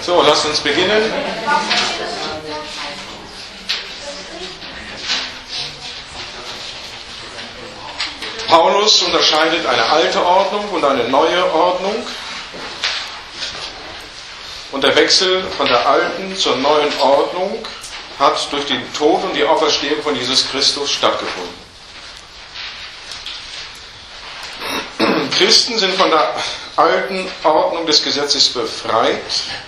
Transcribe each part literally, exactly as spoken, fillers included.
So, lasst uns beginnen. Paulus unterscheidet eine alte Ordnung und eine neue Ordnung. Und der Wechsel von der alten zur neuen Ordnung hat durch den Tod und die Auferstehung von Jesus Christus stattgefunden. Christen sind von der alten Ordnung des Gesetzes befreit,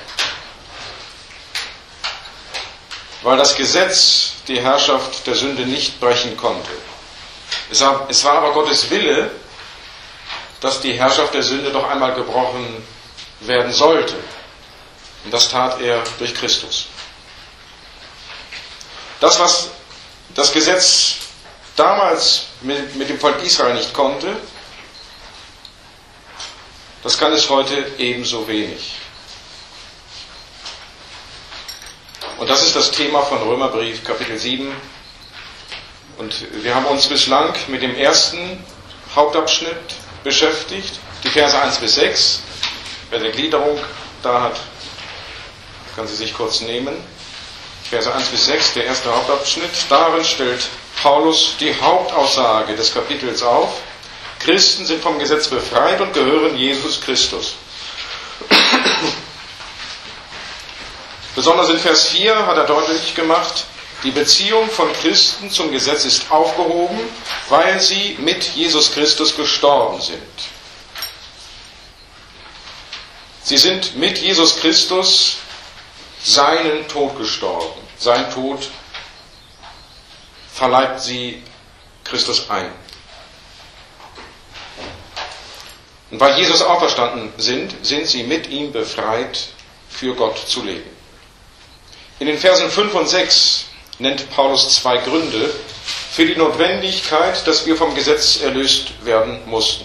weil das Gesetz die Herrschaft der Sünde nicht brechen konnte. Es war aber Gottes Wille, dass die Herrschaft der Sünde doch einmal gebrochen werden sollte. Und das tat er durch Christus. Das, was das Gesetz damals mit, mit dem Volk Israel nicht konnte, das kann es heute ebenso wenig. Und das ist das Thema von Römerbrief Kapitel sieben. Und wir haben uns bislang mit dem ersten Hauptabschnitt beschäftigt, die Verse eins bis sechs. Wer die Gliederung da hat, kann sie sich kurz nehmen. Verse eins bis sechs, der erste Hauptabschnitt. Darin stellt Paulus die Hauptaussage des Kapitels auf. Christen sind vom Gesetz befreit und gehören Jesus Christus. Besonders in Vers vier hat er deutlich gemacht, die Beziehung von Christen zum Gesetz ist aufgehoben, weil sie mit Jesus Christus gestorben sind. Sie sind mit Jesus Christus seinen Tod gestorben. Sein Tod verleibt sie Christus ein. Und weil Jesus auferstanden sind, sind sie mit ihm befreit, für Gott zu leben. In den Versen fünf und sechs nennt Paulus zwei Gründe für die Notwendigkeit, dass wir vom Gesetz erlöst werden mussten.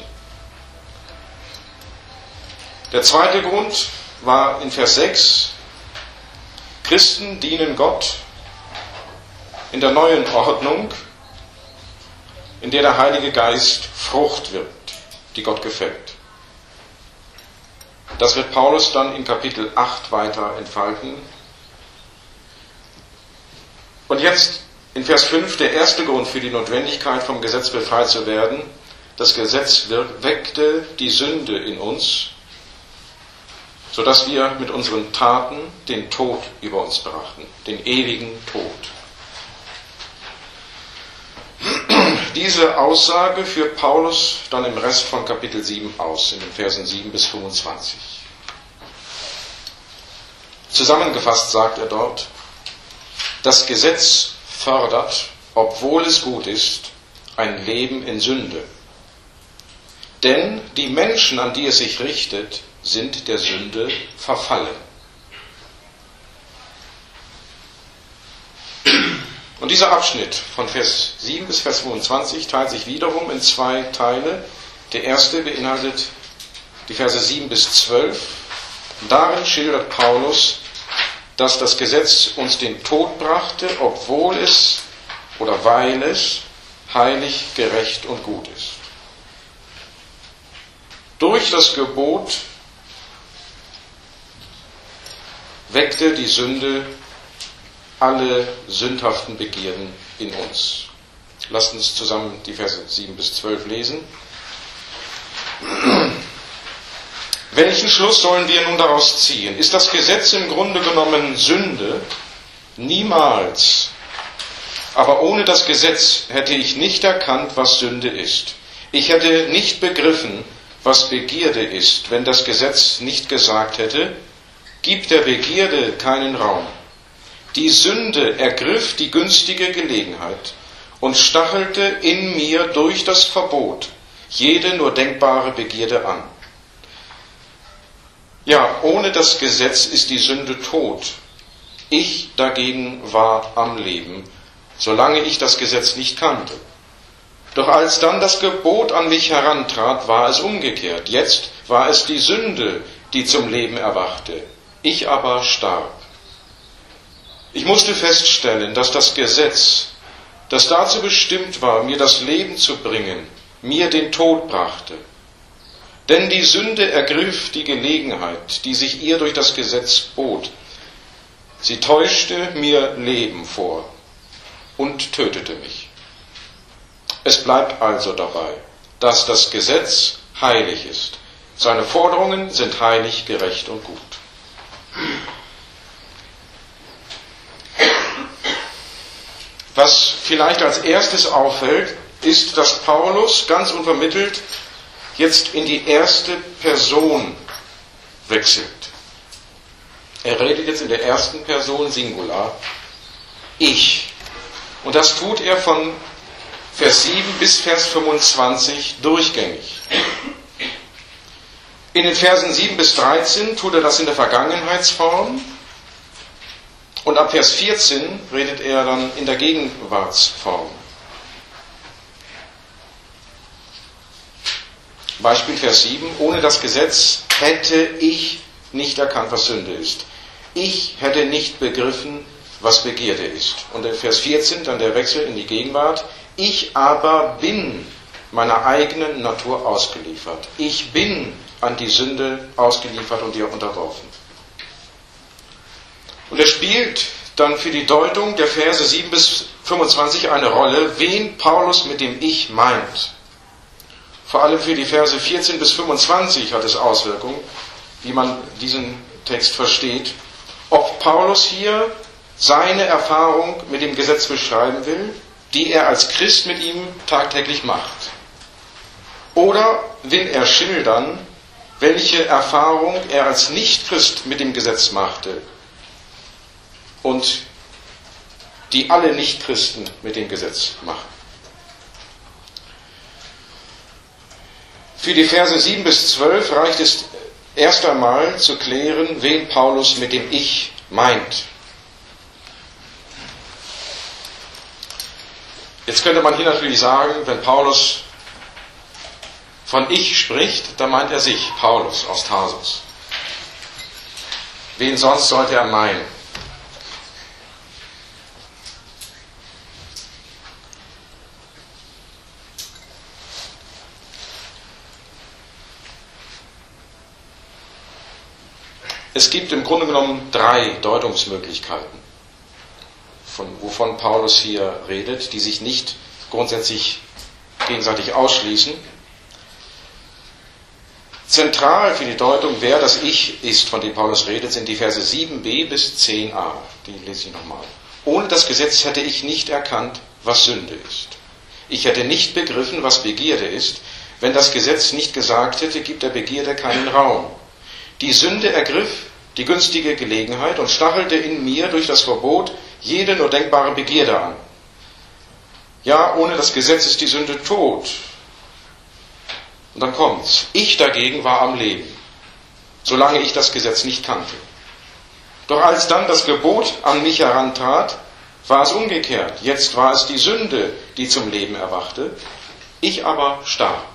Der zweite Grund war in Vers sechs, Christen dienen Gott in der neuen Ordnung, in der der Heilige Geist Frucht wird, die Gott gefällt. Das wird Paulus dann in Kapitel acht weiter entfalten. Und jetzt in Vers fünf der erste Grund für die Notwendigkeit, vom Gesetz befreit zu werden. Das Gesetz weckte die Sünde in uns, sodass wir mit unseren Taten den Tod über uns brachten, den ewigen Tod. Diese Aussage führt Paulus dann im Rest von Kapitel sieben aus, in den Versen sieben bis fünfundzwanzig. Zusammengefasst sagt er dort, das Gesetz fördert, obwohl es gut ist, ein Leben in Sünde. Denn die Menschen, an die es sich richtet, sind der Sünde verfallen. Und dieser Abschnitt von Vers sieben bis Vers fünfundzwanzig teilt sich wiederum in zwei Teile. Der erste beinhaltet die Verse sieben bis zwölf. Darin schildert Paulus, dass das Gesetz uns den Tod brachte, obwohl es oder weil es heilig, gerecht und gut ist. Durch das Gebot weckte die Sünde alle sündhaften Begierden in uns. Lasst uns zusammen die Verse sieben bis zwölf lesen. Welchen Schluss sollen wir nun daraus ziehen? Ist das Gesetz im Grunde genommen Sünde? Niemals. Aber ohne das Gesetz hätte ich nicht erkannt, was Sünde ist. Ich hätte nicht begriffen, was Begierde ist, wenn das Gesetz nicht gesagt hätte, gib der Begierde keinen Raum. Die Sünde ergriff die günstige Gelegenheit und stachelte in mir durch das Verbot jede nur denkbare Begierde an. Ja, ohne das Gesetz ist die Sünde tot. Ich dagegen war am Leben, solange ich das Gesetz nicht kannte. Doch als dann das Gebot an mich herantrat, war es umgekehrt. Jetzt war es die Sünde, die zum Leben erwachte. Ich aber starb. Ich musste feststellen, dass das Gesetz, das dazu bestimmt war, mir das Leben zu bringen, mir den Tod brachte. Denn die Sünde ergriff die Gelegenheit, die sich ihr durch das Gesetz bot. Sie täuschte mir Leben vor und tötete mich. Es bleibt also dabei, dass das Gesetz heilig ist. Seine Forderungen sind heilig, gerecht und gut. Was vielleicht als erstes auffällt, ist, dass Paulus ganz unvermittelt jetzt in die erste Person wechselt. Er redet jetzt in der ersten Person Singular. Ich. Und das tut er von Vers sieben bis Vers fünfundzwanzig durchgängig. In den Versen sieben bis dreizehn tut er das in der Vergangenheitsform. Und ab Vers vierzehn redet er dann in der Gegenwartsform. Beispiel Vers sieben. Ohne das Gesetz hätte ich nicht erkannt, was Sünde ist. Ich hätte nicht begriffen, was Begierde ist. Und in Vers vierzehn dann der Wechsel in die Gegenwart. Ich aber bin meiner eigenen Natur ausgeliefert. Ich bin an die Sünde ausgeliefert und ihr unterworfen. Und er spielt dann für die Deutung der Verse sieben bis fünfundzwanzig eine Rolle, wen Paulus mit dem Ich meint. Vor allem für die Verse vierzehn bis fünfundzwanzig hat es Auswirkungen, wie man diesen Text versteht. Ob Paulus hier seine Erfahrung mit dem Gesetz beschreiben will, die er als Christ mit ihm tagtäglich macht. Oder will er schildern, welche Erfahrung er als Nicht-Christ mit dem Gesetz machte und die alle Nicht-Christen mit dem Gesetz machen. Für die Verse sieben bis zwölf reicht es erst einmal zu klären, wen Paulus mit dem Ich meint. Jetzt könnte man hier natürlich sagen, wenn Paulus von Ich spricht, dann meint er sich, Paulus aus Tarsus. Wen sonst sollte er meinen? Es gibt im Grunde genommen drei Deutungsmöglichkeiten, von, wovon Paulus hier redet, die sich nicht grundsätzlich gegenseitig ausschließen. Zentral für die Deutung, wer das Ich ist, von dem Paulus redet, sind die Verse sieben b bis zehn a. Die lese ich nochmal. Ohne das Gesetz hätte ich nicht erkannt, was Sünde ist. Ich hätte nicht begriffen, was Begierde ist. Wenn das Gesetz nicht gesagt hätte, gibt der Begierde keinen Raum. Die Sünde ergriff die günstige Gelegenheit und stachelte in mir durch das Verbot jede nur denkbare Begierde an. Ja, ohne das Gesetz ist die Sünde tot. Und dann kommt's. Ich dagegen war am Leben, solange ich das Gesetz nicht kannte. Doch als dann das Gebot an mich herantrat, war es umgekehrt. Jetzt war es die Sünde, die zum Leben erwachte. Ich aber starb.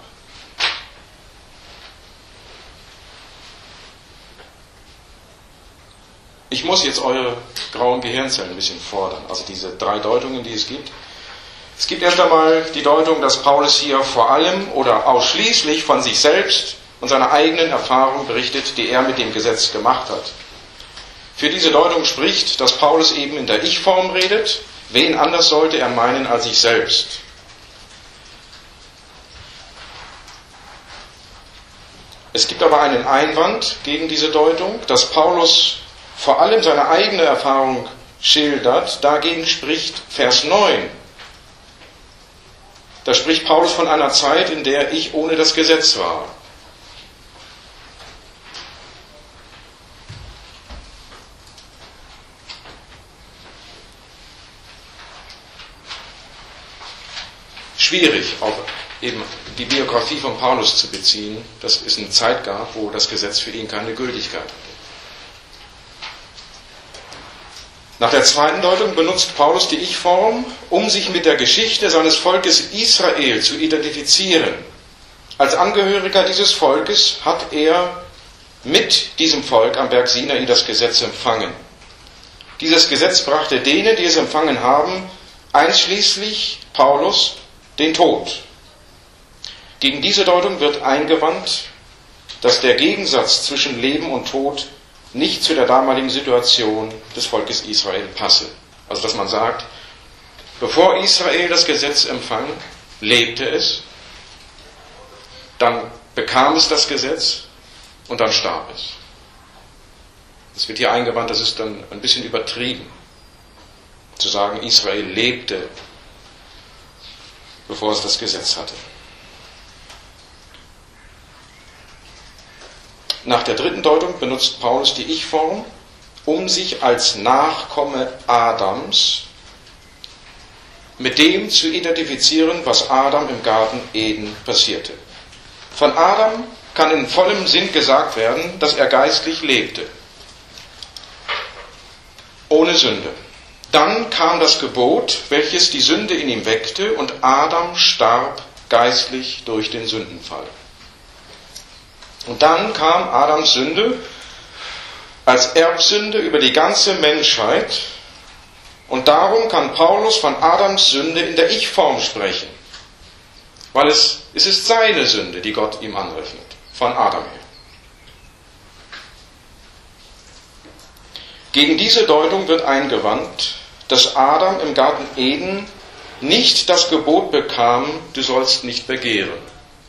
Ich muss jetzt eure grauen Gehirnzellen ein bisschen fordern, also diese drei Deutungen, die es gibt. Es gibt erst einmal die Deutung, dass Paulus hier vor allem oder ausschließlich von sich selbst und seiner eigenen Erfahrung berichtet, die er mit dem Gesetz gemacht hat. Für diese Deutung spricht, dass Paulus eben in der Ich-Form redet. Wen anders sollte er meinen als sich selbst? Es gibt aber einen Einwand gegen diese Deutung, dass Paulus vor allem seine eigene Erfahrung schildert. Dagegen spricht Vers neun. Da spricht Paulus von einer Zeit, in der ich ohne das Gesetz war. Schwierig, auch eben die Biografie von Paulus zu beziehen, dass es eine Zeit gab, wo das Gesetz für ihn keine Gültigkeit hatte. Nach der zweiten Deutung benutzt Paulus die Ich-Form, um sich mit der Geschichte seines Volkes Israel zu identifizieren. Als Angehöriger dieses Volkes hat er mit diesem Volk am Berg Sinai das Gesetz empfangen. Dieses Gesetz brachte denen, die es empfangen haben, einschließlich Paulus, den Tod. Gegen diese Deutung wird eingewandt, dass der Gegensatz zwischen Leben und Tod nicht zu der damaligen Situation des Volkes Israel passe. Also dass man sagt, bevor Israel das Gesetz empfang, lebte es, dann bekam es das Gesetz und dann starb es. Es wird hier eingewandt, das ist dann ein bisschen übertrieben, zu sagen, Israel lebte, bevor es das Gesetz hatte. Nach der dritten Deutung benutzt Paulus die Ich-Form, um sich als Nachkomme Adams mit dem zu identifizieren, was Adam im Garten Eden passierte. Von Adam kann in vollem Sinn gesagt werden, dass er geistlich lebte, ohne Sünde. Dann kam das Gebot, welches die Sünde in ihm weckte, und Adam starb geistlich durch den Sündenfall. Und dann kam Adams Sünde als Erbsünde über die ganze Menschheit, und darum kann Paulus von Adams Sünde in der Ich-Form sprechen, weil es, es ist seine Sünde, die Gott ihm anrechnet, von Adam her. Gegen diese Deutung wird eingewandt, dass Adam im Garten Eden nicht das Gebot bekam, du sollst nicht begehren.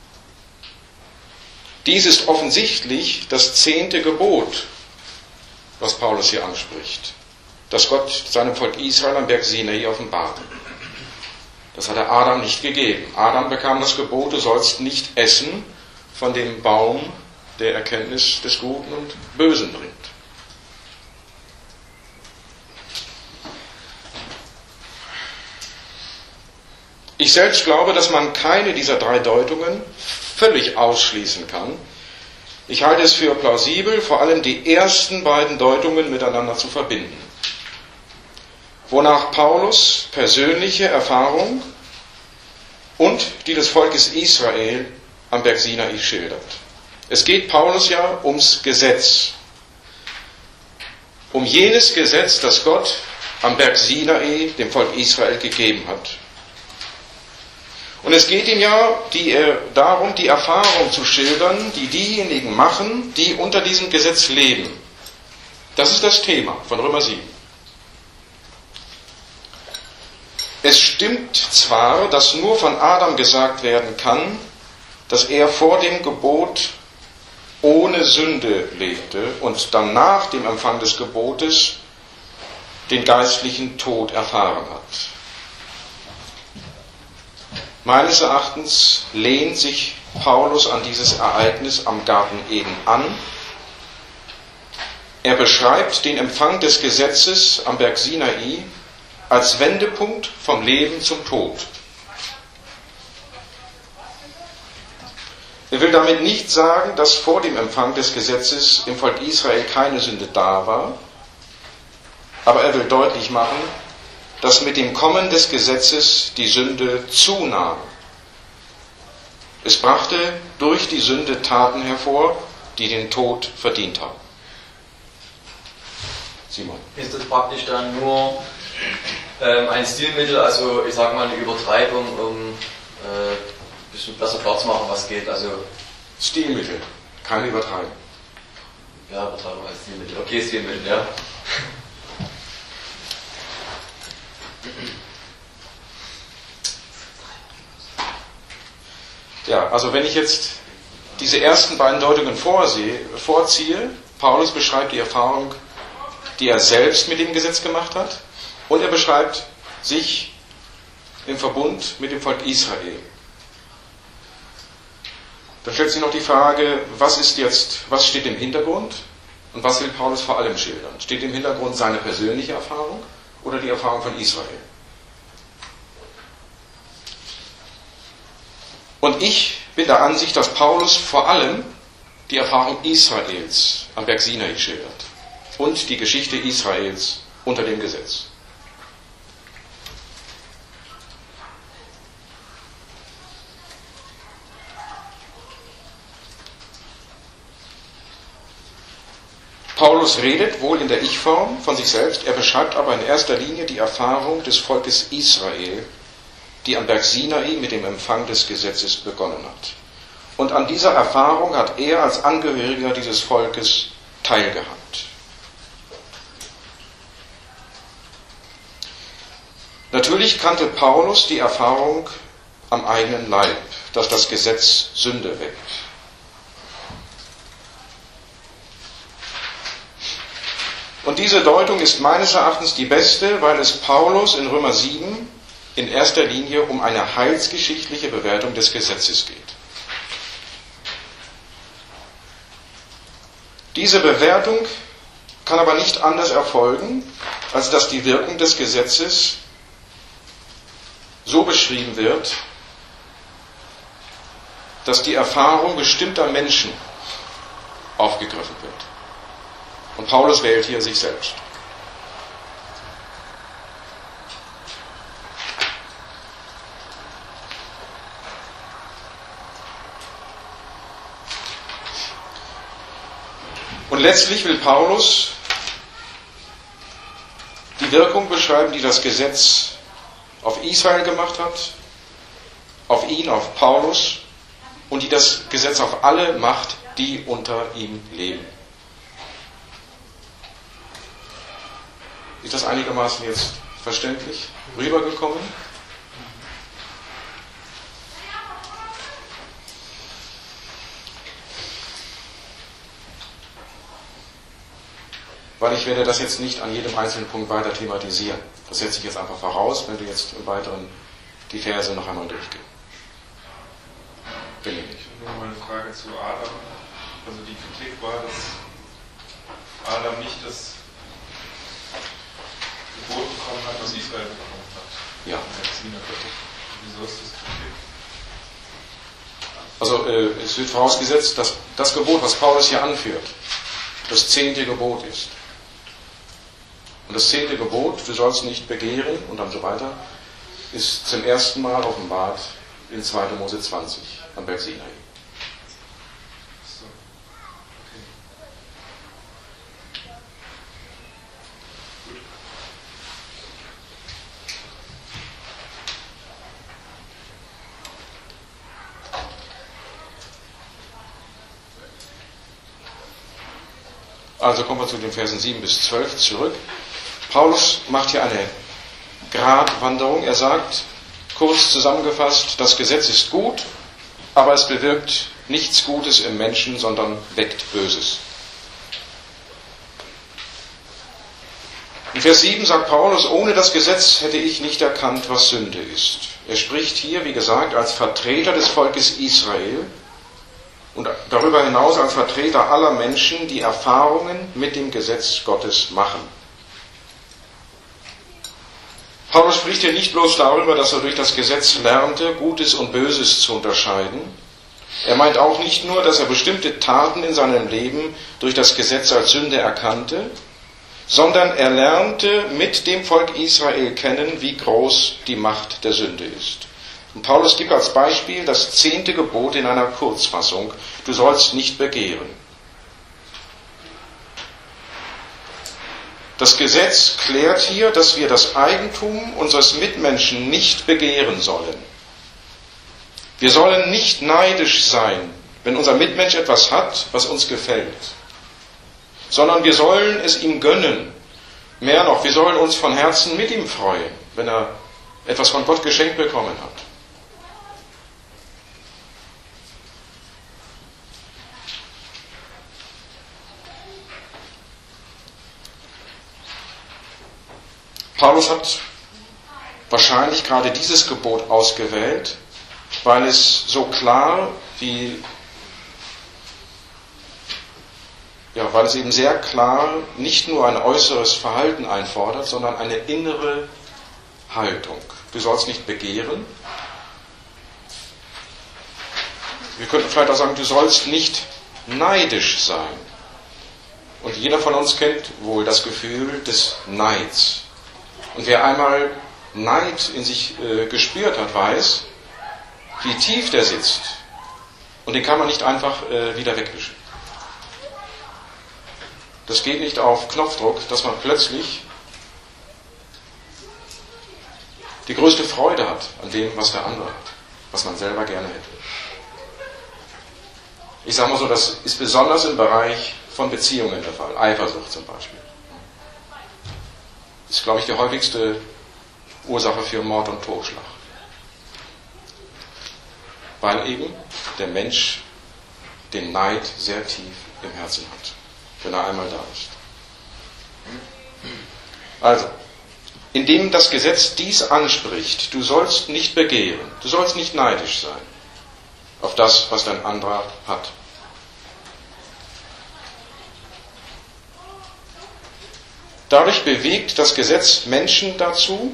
Dies ist offensichtlich das zehnte Gebot, was Paulus hier anspricht, das Gott seinem Volk Israel am Berg Sinai offenbart. Das hat er Adam nicht gegeben. Adam bekam das Gebot, du sollst nicht essen von dem Baum der Erkenntnis des Guten und Bösen bringt. Ich selbst glaube, dass man keine dieser drei Deutungen völlig ausschließen kann. Ich halte es für plausibel, vor allem die ersten beiden Deutungen miteinander zu verbinden, wonach Paulus persönliche Erfahrung und die des Volkes Israel am Berg Sinai schildert. Es geht Paulus ja ums Gesetz, um jenes Gesetz, das Gott am Berg Sinai dem Volk Israel gegeben hat. Und es geht ihm ja die, äh, darum, die Erfahrung zu schildern, die diejenigen machen, die unter diesem Gesetz leben. Das ist das Thema von Römer sieben. Es stimmt zwar, dass nur von Adam gesagt werden kann, dass er vor dem Gebot ohne Sünde lebte und dann nach dem Empfang des Gebotes den geistlichen Tod erfahren hat. Meines Erachtens lehnt sich Paulus an dieses Ereignis am Garten Eden an. Er beschreibt den Empfang des Gesetzes am Berg Sinai als Wendepunkt vom Leben zum Tod. Er will damit nicht sagen, dass vor dem Empfang des Gesetzes im Volk Israel keine Sünde da war, aber er will deutlich machen, dass mit dem Kommen des Gesetzes die Sünde zunahm. Es brachte durch die Sünde Taten hervor, die den Tod verdient haben. Simon. Ist das praktisch dann nur ähm, ein Stilmittel, also ich sage mal eine Übertreibung, um äh, ein bisschen besser klarzumachen, was geht? Also Stilmittel, keine Übertreibung. Ja, Übertreibung als Stilmittel. Okay, Stilmittel, ja. Ja, also wenn ich jetzt diese ersten beiden Deutungen vorsehe, vorziehe, Paulus beschreibt die Erfahrung, die er selbst mit dem Gesetz gemacht hat, und er beschreibt sich im Verbund mit dem Volk Israel. Dann stellt sich noch die Frage, was ist jetzt, was steht im Hintergrund und was will Paulus vor allem schildern? Steht im Hintergrund seine persönliche Erfahrung oder die Erfahrung von Israel? Und ich bin der Ansicht, dass Paulus vor allem die Erfahrung Israels am Berg Sinai schildert und die Geschichte Israels unter dem Gesetz. Paulus redet wohl in der Ich-Form von sich selbst, er beschreibt aber in erster Linie die Erfahrung des Volkes Israel, die am Berg Sinai mit dem Empfang des Gesetzes begonnen hat. Und an dieser Erfahrung hat er als Angehöriger dieses Volkes teilgehabt. Natürlich kannte Paulus die Erfahrung am eigenen Leib, dass das Gesetz Sünde weckt. Und diese Deutung ist meines Erachtens die beste, weil es Paulus in Römer sieben in erster Linie um eine heilsgeschichtliche Bewertung des Gesetzes geht. Diese Bewertung kann aber nicht anders erfolgen, als dass die Wirkung des Gesetzes so beschrieben wird, dass die Erfahrung bestimmter Menschen aufgegriffen wird. Und Paulus wählt hier sich selbst. Und letztlich will Paulus die Wirkung beschreiben, die das Gesetz auf Israel gemacht hat, auf ihn, auf Paulus, und die das Gesetz auf alle macht, die unter ihm leben. Ist das einigermaßen jetzt verständlich rübergekommen? Weil ich werde das jetzt nicht an jedem einzelnen Punkt weiter thematisieren. Das setze ich jetzt einfach voraus, wenn wir jetzt im Weiteren die Verse noch einmal durchgehen. Bin ich nicht. Nur mal eine Frage zu Adam. Also die Kritik war, dass Adam nicht das Gebot bekommen hat, was Israel bekommen hat. Ja. Wieso ist das Kritik? Also äh, es wird vorausgesetzt, dass das Gebot, was Paulus hier anführt, das zehnte Gebot ist. Und das zehnte Gebot, du sollst nicht begehren und dann so weiter, ist zum ersten Mal offenbart in zweiter Mose zwanzig am Berg Sinai. So. Okay. Gut. Also kommen wir zu den Versen sieben bis zwölf zurück. Paulus macht hier eine Gratwanderung. Er sagt, kurz zusammengefasst, das Gesetz ist gut, aber es bewirkt nichts Gutes im Menschen, sondern weckt Böses. In Vers sieben sagt Paulus, ohne das Gesetz hätte ich nicht erkannt, was Sünde ist. Er spricht hier, wie gesagt, als Vertreter des Volkes Israel und darüber hinaus als Vertreter aller Menschen, die Erfahrungen mit dem Gesetz Gottes machen. Paulus spricht hier nicht bloß darüber, dass er durch das Gesetz lernte, Gutes und Böses zu unterscheiden. Er meint auch nicht nur, dass er bestimmte Taten in seinem Leben durch das Gesetz als Sünde erkannte, sondern er lernte mit dem Volk Israel kennen, wie groß die Macht der Sünde ist. Und Paulus gibt als Beispiel das zehnte Gebot in einer Kurzfassung: Du sollst nicht begehren. Das Gesetz klärt hier, dass wir das Eigentum unseres Mitmenschen nicht begehren sollen. Wir sollen nicht neidisch sein, wenn unser Mitmensch etwas hat, was uns gefällt, sondern wir sollen es ihm gönnen. Mehr noch, wir sollen uns von Herzen mit ihm freuen, wenn er etwas von Gott geschenkt bekommen hat. Paulus hat wahrscheinlich gerade dieses Gebot ausgewählt, weil es so klar wie, ja, weil es eben sehr klar nicht nur ein äußeres Verhalten einfordert, sondern eine innere Haltung. Du sollst nicht begehren. Wir könnten vielleicht auch sagen, du sollst nicht neidisch sein. Und jeder von uns kennt wohl das Gefühl des Neids. Und wer einmal Neid in sich äh, gespürt hat, weiß, wie tief der sitzt. Und den kann man nicht einfach äh, wieder wegwischen. Das geht nicht auf Knopfdruck, dass man plötzlich die größte Freude hat an dem, was der andere hat, was man selber gerne hätte. Ich sage mal so, das ist besonders im Bereich von Beziehungen der Fall. Eifersucht zum Beispiel. Das ist, glaube ich, die häufigste Ursache für Mord und Totschlag. Weil eben der Mensch den Neid sehr tief im Herzen hat, wenn er einmal da ist. Also, indem das Gesetz dies anspricht, du sollst nicht begehren, du sollst nicht neidisch sein auf das, was dein anderer hat. Dadurch bewegt das Gesetz Menschen dazu,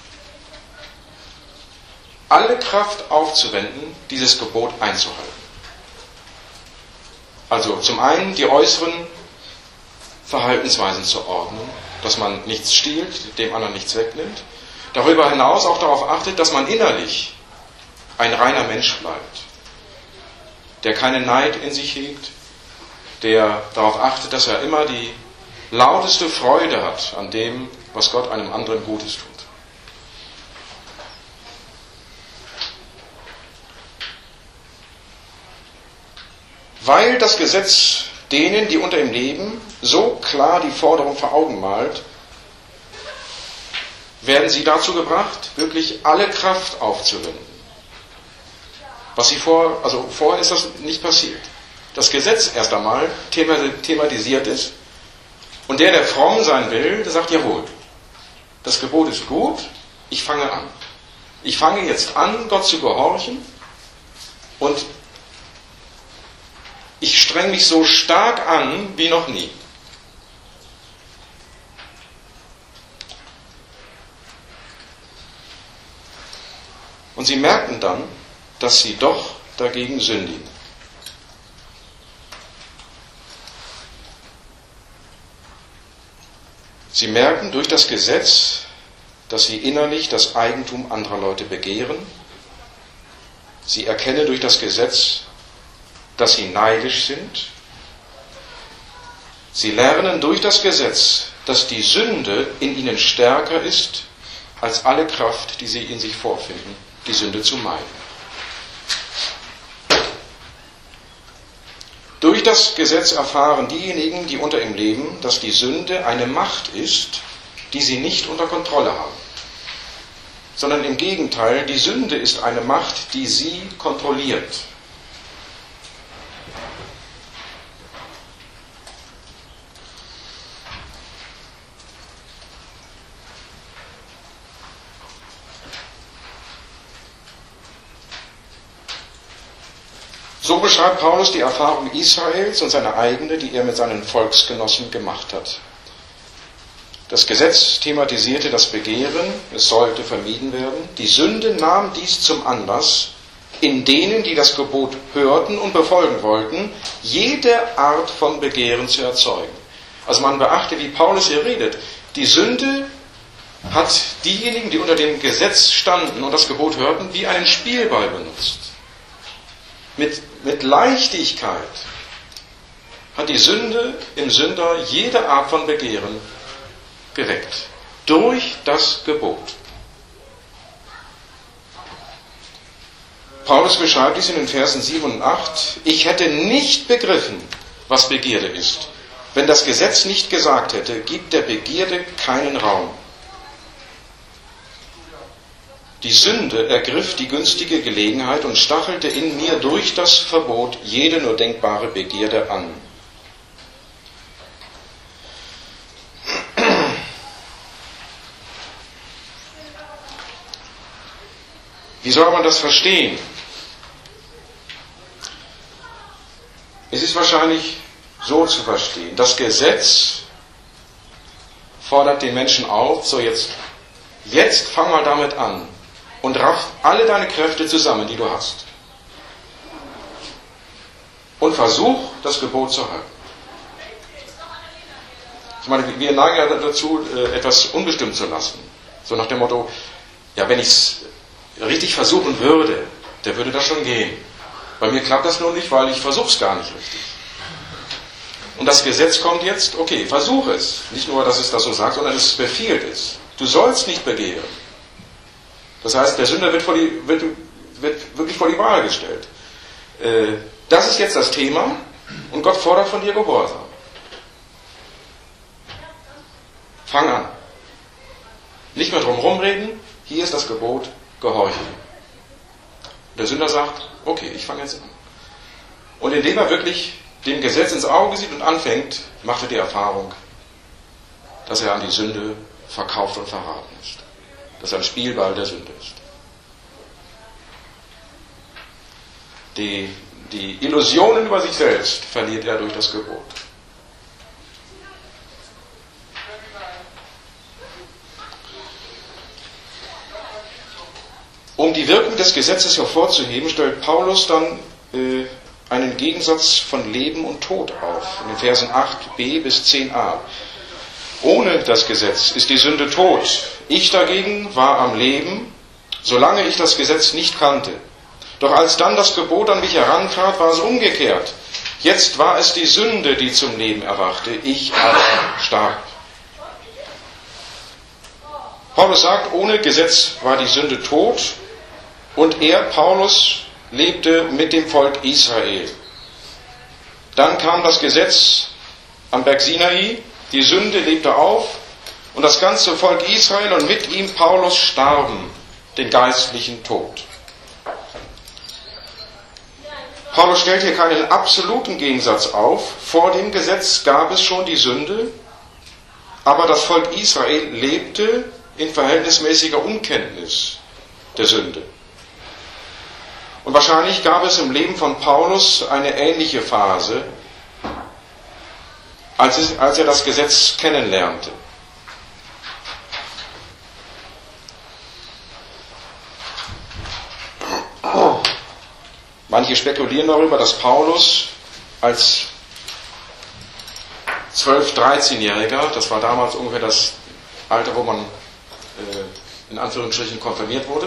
alle Kraft aufzuwenden, dieses Gebot einzuhalten. Also zum einen die äußeren Verhaltensweisen zu ordnen, dass man nichts stiehlt, dem anderen nichts wegnimmt. Darüber hinaus auch darauf achtet, dass man innerlich ein reiner Mensch bleibt, der keinen Neid in sich hegt, der darauf achtet, dass er immer die lauteste Freude hat an dem, was Gott einem anderen Gutes tut. Weil das Gesetz denen, die unter ihm leben, so klar die Forderung vor Augen malt, werden sie dazu gebracht, wirklich alle Kraft aufzuwenden. Was sie vor, also vorher ist das nicht passiert. Das Gesetz erst einmal thematisiert ist und der, der fromm sein will, der sagt, jawohl, das Gebot ist gut, ich fange an. Ich fange jetzt an, Gott zu gehorchen und ich streng mich so stark an wie noch nie. Und sie merken dann, dass sie doch dagegen sündigen. Sie merken durch das Gesetz, dass sie innerlich das Eigentum anderer Leute begehren. Sie erkennen durch das Gesetz, dass sie neidisch sind. Sie lernen durch das Gesetz, dass die Sünde in ihnen stärker ist als alle Kraft, die sie in sich vorfinden, die Sünde zu meiden. Durch das Gesetz erfahren diejenigen, die unter ihm leben, dass die Sünde eine Macht ist, die sie nicht unter Kontrolle haben. Sondern im Gegenteil, die Sünde ist eine Macht, die sie kontrolliert. So beschreibt Paulus die Erfahrung Israels und seine eigene, die er mit seinen Volksgenossen gemacht hat. Das Gesetz thematisierte das Begehren, es sollte vermieden werden. Die Sünde nahm dies zum Anlass, in denen, die das Gebot hörten und befolgen wollten, jede Art von Begehren zu erzeugen. Also man beachte, wie Paulus hier redet. Die Sünde hat diejenigen, die unter dem Gesetz standen und das Gebot hörten, wie einen Spielball benutzt. Mit, mit Leichtigkeit hat die Sünde im Sünder jede Art von Begehren geweckt. Durch das Gebot. Paulus beschreibt dies in den Versen sieben und acht. Ich hätte nicht begriffen, was Begierde ist, wenn das Gesetz nicht gesagt hätte, gibt der Begierde keinen Raum. Die Sünde ergriff die günstige Gelegenheit und stachelte in mir durch das Verbot jede nur denkbare Begierde an. Wie soll man das verstehen? Es ist wahrscheinlich so zu verstehen. Das Gesetz fordert den Menschen auf, so jetzt, jetzt fang mal damit an. Und raff alle deine Kräfte zusammen, die du hast. Und versuch, das Gebot zu halten. Ich meine, wir neigen ja dazu, etwas unbestimmt zu lassen. So nach dem Motto, ja, wenn ich es richtig versuchen würde, der würde das schon gehen. Bei mir klappt das nur nicht, weil ich versuche es gar nicht richtig. Und das Gesetz kommt jetzt, okay, versuch es. Nicht nur, dass es das so sagt, sondern es befiehlt es. Du sollst nicht begehren. Das heißt, der Sünder wird, vor die, wird, wird wirklich vor die Wahl gestellt. Äh, Das ist jetzt das Thema und Gott fordert von dir Gehorsam. Fang an. Nicht mehr drum rumreden, hier ist das Gebot, gehorche. Der Sünder sagt, okay, ich fange jetzt an. Und indem er wirklich dem Gesetz ins Auge sieht und anfängt, macht er die Erfahrung, dass er an die Sünde verkauft und verraten ist. Dass er ein Spielball der Sünde ist. Die, die Illusionen über sich selbst verliert er durch das Gebot. Um die Wirkung des Gesetzes hervorzuheben, stellt Paulus dann äh, einen Gegensatz von Leben und Tod auf, in den Versen acht b bis zehn a. Ohne das Gesetz ist die Sünde tot. Ich dagegen war am Leben, solange ich das Gesetz nicht kannte. Doch als dann das Gebot an mich herantrat, war es umgekehrt. Jetzt war es die Sünde, die zum Leben erwachte, ich aber starb. Paulus sagt, ohne Gesetz war die Sünde tot und er, Paulus, lebte mit dem Volk Israel. Dann kam das Gesetz am Berg Sinai, die Sünde lebte auf und das ganze Volk Israel und mit ihm Paulus starben den geistlichen Tod. Paulus stellt hier keinen absoluten Gegensatz auf. Vor dem Gesetz gab es schon die Sünde, aber das Volk Israel lebte in verhältnismäßiger Unkenntnis der Sünde. Und wahrscheinlich gab es im Leben von Paulus eine ähnliche Phase, als, es, als er das Gesetz kennenlernte. Manche spekulieren darüber, dass Paulus als zwölf-, dreizehnjähriger, das war damals ungefähr das Alter, wo man äh, in Anführungsstrichen konfirmiert wurde,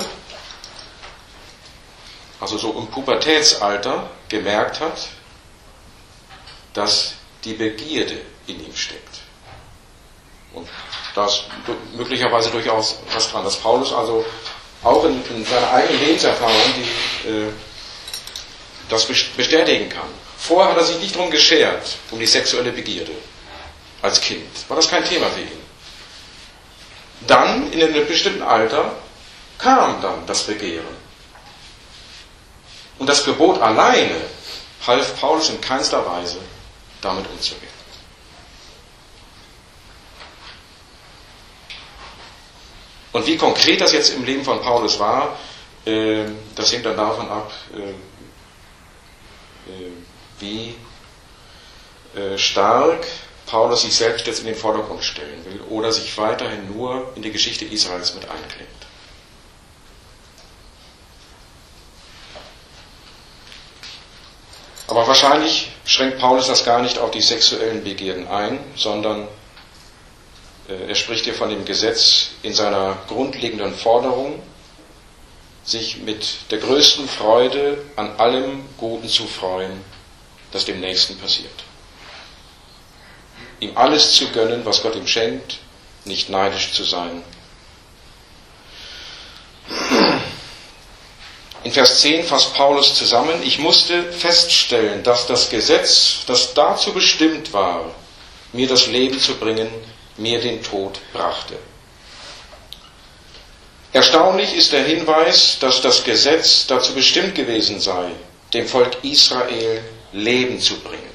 also so im Pubertätsalter gemerkt hat, dass die Begierde in ihm steckt. Und da ist möglicherweise durchaus was dran, dass Paulus also auch in, in seiner eigenen Lebenserfahrung die, äh, das bestätigen kann. Vorher hat er sich nicht darum geschert, um die sexuelle Begierde als Kind. War das kein Thema für ihn. Dann, in einem bestimmten Alter, kam dann das Begehren. Und das Gebot alleine half Paulus in keinster Weise, damit umzugehen. Und wie konkret das jetzt im Leben von Paulus war, äh, das hängt dann davon ab, äh, äh, wie äh, stark Paulus sich selbst jetzt in den Vordergrund stellen will oder sich weiterhin nur in die Geschichte Israels mit einklingt. Aber wahrscheinlich schränkt Paulus das gar nicht auf die sexuellen Begierden ein, sondern äh, er spricht hier von dem Gesetz in seiner grundlegenden Forderung, sich mit der größten Freude an allem Guten zu freuen, das dem Nächsten passiert. Ihm alles zu gönnen, was Gott ihm schenkt, nicht neidisch zu sein. In Vers zehn fasst Paulus zusammen, ich musste feststellen, dass das Gesetz, das dazu bestimmt war, mir das Leben zu bringen, mir den Tod brachte. Erstaunlich ist der Hinweis, dass das Gesetz dazu bestimmt gewesen sei, dem Volk Israel Leben zu bringen.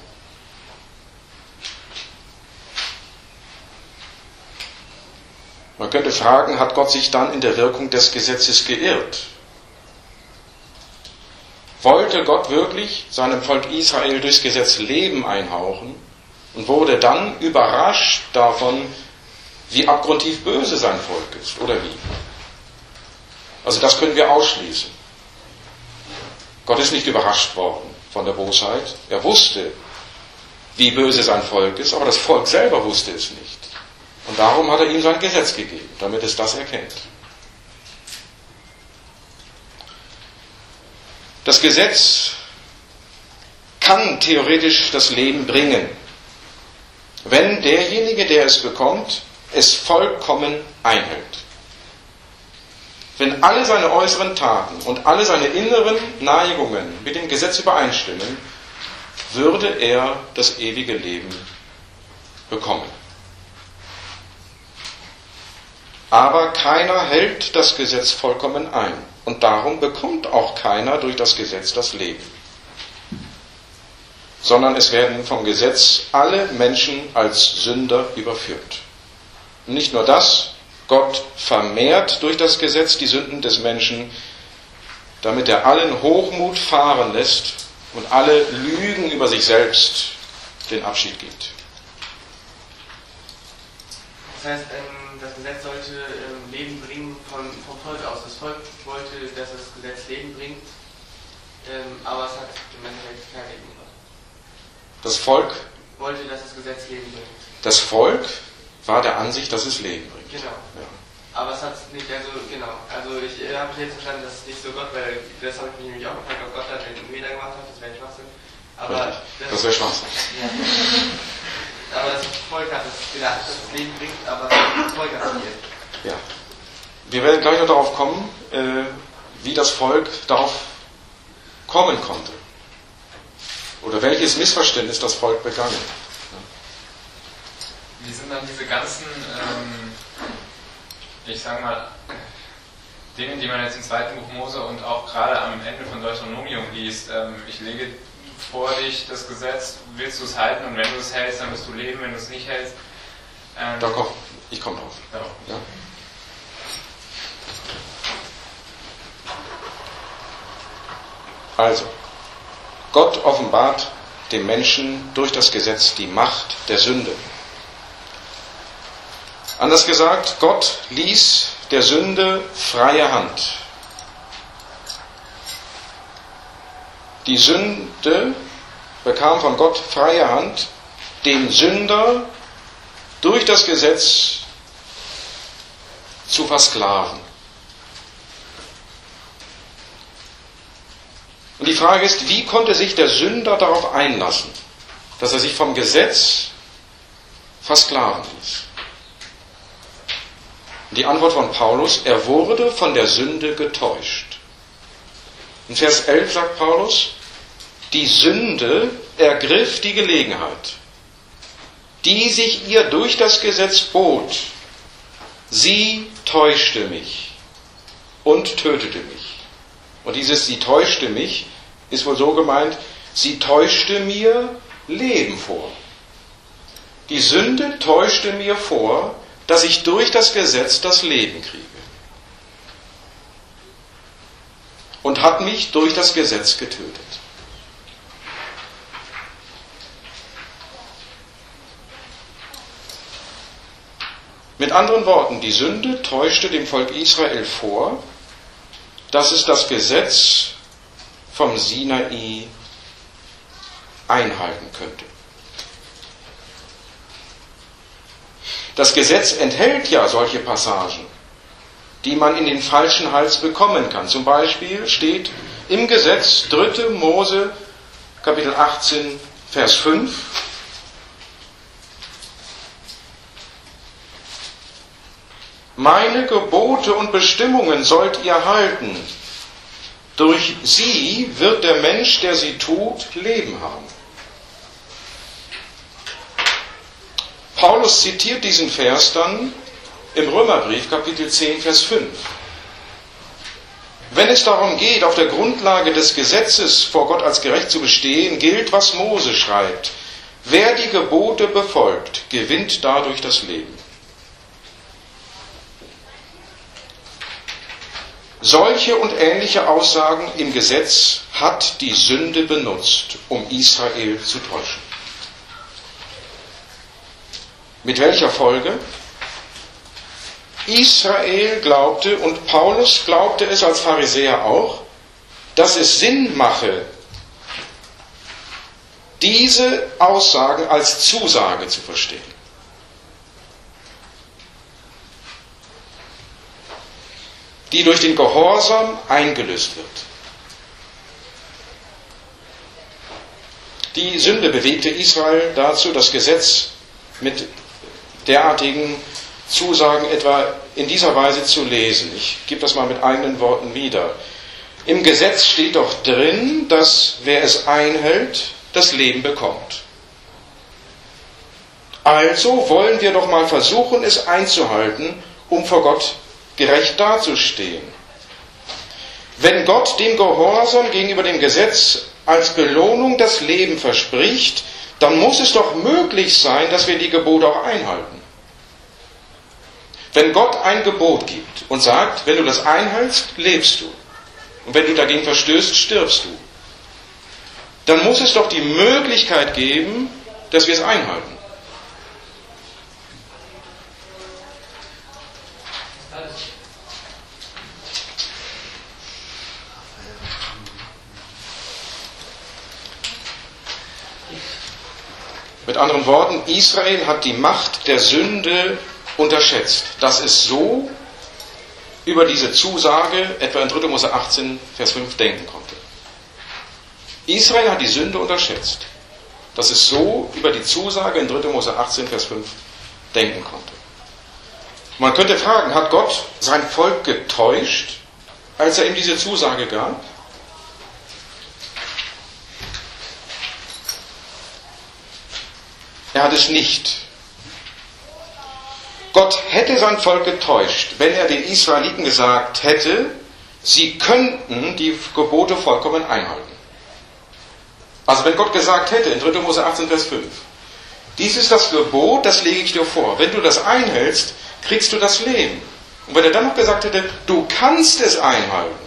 Man könnte fragen, hat Gott sich dann in der Wirkung des Gesetzes geirrt? Wollte Gott wirklich seinem Volk Israel durchs Gesetz Leben einhauchen und wurde dann überrascht davon, wie abgrundtief böse sein Volk ist, oder wie? Also das können wir ausschließen. Gott ist nicht überrascht worden von der Bosheit. Er wusste, wie böse sein Volk ist, aber das Volk selber wusste es nicht. Und darum hat er ihm sein Gesetz gegeben, damit es das erkennt. Das Gesetz kann theoretisch das Leben bringen, wenn derjenige, der es bekommt, es vollkommen einhält. Wenn alle seine äußeren Taten und alle seine inneren Neigungen mit dem Gesetz übereinstimmen, würde er das ewige Leben bekommen. Aber keiner hält das Gesetz vollkommen ein. Und darum bekommt auch keiner durch das Gesetz das Leben. Sondern es werden vom Gesetz alle Menschen als Sünder überführt. Und nicht nur das, Gott vermehrt durch das Gesetz die Sünden des Menschen, damit er allen Hochmut fahren lässt und alle Lügen über sich selbst den Abschied gibt. Das heißt, das Gesetz sollte Leben bringen von, vom Volk aus. Das Volk wollte, dass das Gesetz Leben bringt, aber es hat im Endeffekt kein Leben gebracht. Das Volk wollte, dass das Gesetz Leben bringt. Das Volk war der Ansicht, dass es Leben bringt. Genau. Ja. Aber es hat nicht, also genau. Also ich äh, habe jetzt verstanden, dass es nicht so Gott, weil das habe ich mich nämlich auch gefragt, ob Gott da den Fehler gemacht hat, das wäre Schwachsinn. Aber das, das wäre Schwachsinn. Ja. Aber das Volk hat es gedacht, dass es Leben bringt, aber das Volk hat es nicht. Ja. Wir werden gleich noch darauf kommen, äh, wie das Volk darauf kommen konnte. Oder welches Missverständnis das Volk begangen. Wie sind dann diese ganzen, ähm, ich sag mal, Dinge, die man jetzt im zweiten Buch Mose und auch gerade am Ende von Deuteronomium liest? Ähm, ich lege vor dich das Gesetz, willst du es halten, und wenn du es hältst, dann wirst du leben, wenn du es nicht hältst. Ähm, da komm, ich komme drauf. Ja. Ja. Also, Gott offenbart dem Menschen durch das Gesetz die Macht der Sünde. Anders gesagt, Gott ließ der Sünde freie Hand. Die Sünde bekam von Gott freie Hand, den Sünder durch das Gesetz zu versklaven. Und die Frage ist, wie konnte sich der Sünder darauf einlassen, dass er sich vom Gesetz versklaven ließ? Die Antwort von Paulus, er wurde von der Sünde getäuscht. In Vers elf sagt Paulus, die Sünde ergriff die Gelegenheit, die sich ihr durch das Gesetz bot. Sie täuschte mich und tötete mich. Und dieses sie täuschte mich ist wohl so gemeint, sie täuschte mir Leben vor. Die Sünde täuschte mir vor, dass ich durch das Gesetz das Leben kriege. Und hat mich durch das Gesetz getötet. Mit anderen Worten, die Sünde täuschte dem Volk Israel vor, dass es das Gesetz vom Sinai einhalten könnte. Das Gesetz enthält ja solche Passagen, die man in den falschen Hals bekommen kann. Zum Beispiel steht im Gesetz dritte Mose Kapitel achtzehn Vers fünf: Meine Gebote und Bestimmungen sollt ihr halten. Durch sie wird der Mensch, der sie tut, Leben haben. Paulus zitiert diesen Vers dann im Römerbrief, Kapitel zehn, Vers fünf. Wenn es darum geht, auf der Grundlage des Gesetzes vor Gott als gerecht zu bestehen, gilt, was Mose schreibt. Wer die Gebote befolgt, gewinnt dadurch das Leben. Solche und ähnliche Aussagen im Gesetz hat die Sünde benutzt, um Israel zu täuschen. Mit welcher Folge? Israel glaubte, und Paulus glaubte es als Pharisäer auch, dass es Sinn mache, diese Aussagen als Zusage zu verstehen. Die durch den Gehorsam eingelöst wird. Die Sünde bewegte Israel dazu, das Gesetz mit derartigen Zusagen etwa in dieser Weise zu lesen. Ich gebe das mal mit eigenen Worten wieder. Im Gesetz steht doch drin, dass wer es einhält, das Leben bekommt. Also wollen wir doch mal versuchen, es einzuhalten, um vor Gott gerecht dazustehen. Wenn Gott dem Gehorsam gegenüber dem Gesetz als Belohnung das Leben verspricht, dann muss es doch möglich sein, dass wir die Gebote auch einhalten. Wenn Gott ein Gebot gibt und sagt, wenn du das einhältst, lebst du. Und wenn du dagegen verstößt, stirbst du. Dann muss es doch die Möglichkeit geben, dass wir es einhalten. Mit anderen Worten, Israel hat die Macht der Sünde unterschätzt, dass es so über diese Zusage, etwa in dritter Mose achtzehn, Vers fünf, denken konnte. Israel hat die Sünde unterschätzt, dass es so über die Zusage in dritter Mose achtzehn, Vers fünf denken konnte. Man könnte fragen, hat Gott sein Volk getäuscht, als er ihm diese Zusage gab? Er hat es nicht. Gott hätte sein Volk getäuscht, wenn er den Israeliten gesagt hätte, sie könnten die Gebote vollkommen einhalten. Also wenn Gott gesagt hätte, in dritter Mose achtzehn, Vers fünf, dies ist das Gebot, das lege ich dir vor. Wenn du das einhältst, kriegst du das Leben. Und wenn er dann noch gesagt hätte, du kannst es einhalten,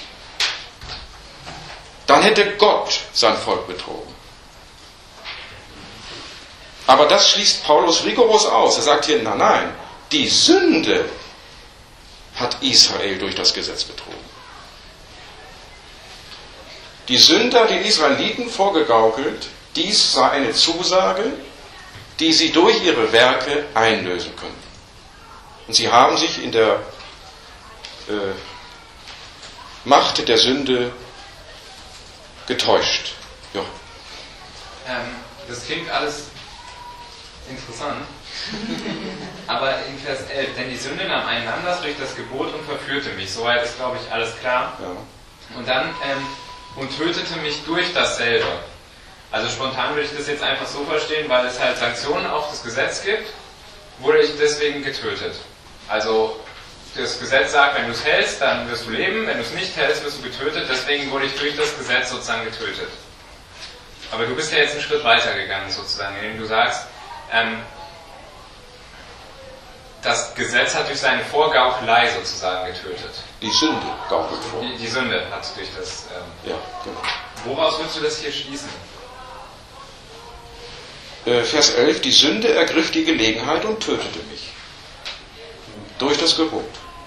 dann hätte Gott sein Volk betrogen. Aber das schließt Paulus rigoros aus. Er sagt hier, nein, nein, die Sünde hat Israel durch das Gesetz betrogen. Die Sünde hat den Israeliten vorgegaukelt, dies sei eine Zusage, die sie durch ihre Werke einlösen können. Und sie haben sich in der äh, Macht der Sünde getäuscht. Ja. Ähm, das klingt alles interessant. Aber in Vers elf, denn die Sünde nahm einen Anlass durch das Gebot und verführte mich. Soweit ist, glaube ich, alles klar. Ja. Und dann, ähm, und tötete mich durch dasselbe. Also spontan würde ich das jetzt einfach so verstehen, weil es halt Sanktionen auf das Gesetz gibt, wurde ich deswegen getötet. Also das Gesetz sagt, wenn du es hältst, dann wirst du leben, wenn du es nicht hältst, wirst du getötet, deswegen wurde ich durch das Gesetz sozusagen getötet. Aber du bist ja jetzt einen Schritt weiter gegangen sozusagen, indem du sagst, ähm, das Gesetz hat durch seine Vorgaukelei sozusagen getötet. Die Sünde gaukelt vor. Die, die Sünde hat durch das... Ähm, ja, genau. Woraus würdest du das hier schließen? Äh, Vers elf, die Sünde ergriff die Gelegenheit und tötete mich. Durch das Gebot.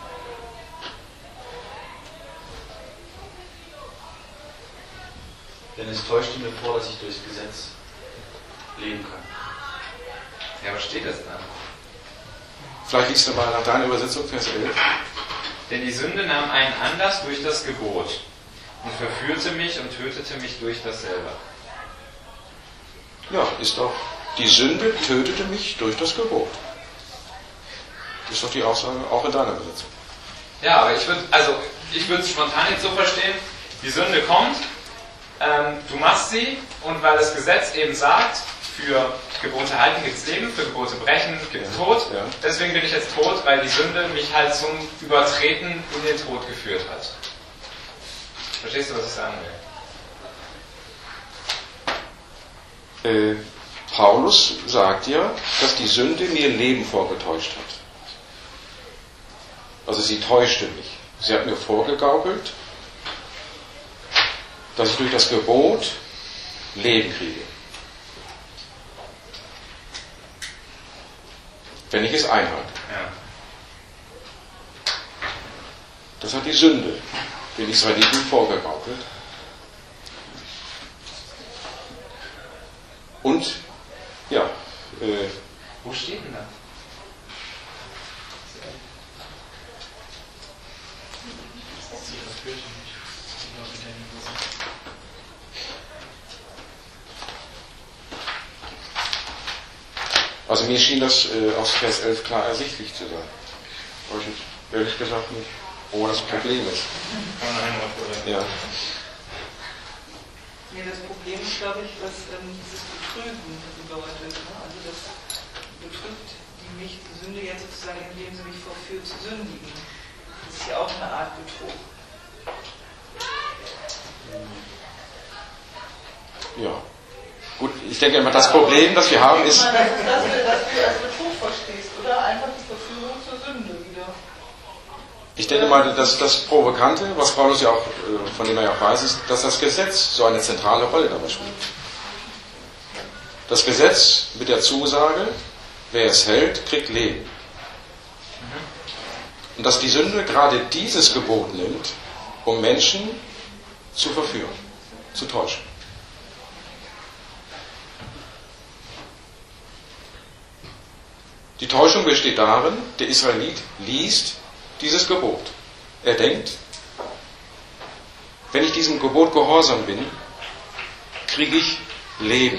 Denn es täuschte mir vor, dass ich durchs Gesetz leben kann. Ja, was steht das da? Vielleicht liest du mal nach deiner Übersetzung, Vers elf. Denn die Sünde nahm einen Anlass durch das Gebot und verführte mich und tötete mich durch dasselbe. Ja, ist doch, die Sünde tötete mich durch das Gebot. Das ist doch die Aussage auch in deiner Übersetzung. Ja, aber ich würde, also ich würde es spontan jetzt so verstehen, die Sünde kommt, ähm, du machst sie und weil das Gesetz eben sagt, für Gebote halten gibt es Leben, für Gebote brechen gibt es Ja, Tod. ja. Deswegen bin ich jetzt tot, weil die Sünde mich halt zum Übertreten in den Tod geführt hat. Verstehst du, was ich sagen Äh, will? Paulus sagt ja, dass die Sünde mir Leben vorgetäuscht hat. Also sie täuschte mich. Sie hat mir vorgegaukelt, dass ich durch das Gebot Leben kriege. Wenn ich es einhalte. Ja. Das hat die Sünde den Israeliten vorgegaukelt. Und, ja, äh, Wo steht denn das? also mir schien das äh, aus Vers elf klar ersichtlich zu sein. Aber ich ehrlich gesagt nicht, wo das Problem ist. Ja. Nee, das Problem ist, glaube ich, was ähm, dieses Betrügen bedeutet. Ne? Also das betrügt die mich, die Sünde jetzt sozusagen, indem sie mich verführt zu sündigen. Das ist ja auch eine Art Betrug. Ja. Gut, ich denke immer, das Problem, das wir haben, ist... Das ist das, was du als Betrug verstehst, oder? Einfach die Verführung zur Sünde wieder. Ich denke mal, dass das Provokante, was Paulus ja auch, von dem er ja auch weiß, ist, dass das Gesetz so eine zentrale Rolle dabei spielt. Das Gesetz mit der Zusage, wer es hält, kriegt Leben. Und dass die Sünde gerade dieses Gebot nimmt, um Menschen zu verführen, zu täuschen. Die Täuschung besteht darin, der Israelit liest dieses Gebot. Er denkt, wenn ich diesem Gebot gehorsam bin, kriege ich Leben.